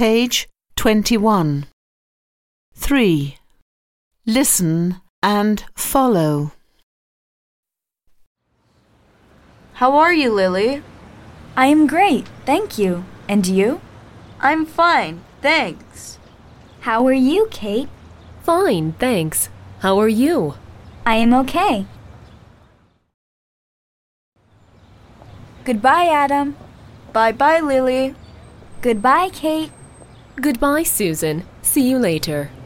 Page 21. 3. Listen and follow. How are you, Lily? I am great, thank you. And you? I'm fine, thanks. How are you, Kate? Fine, thanks. How are you? I am okay. Goodbye, Adam. Bye-bye, Lily. Goodbye, Kate. Goodbye, Susan. See you later.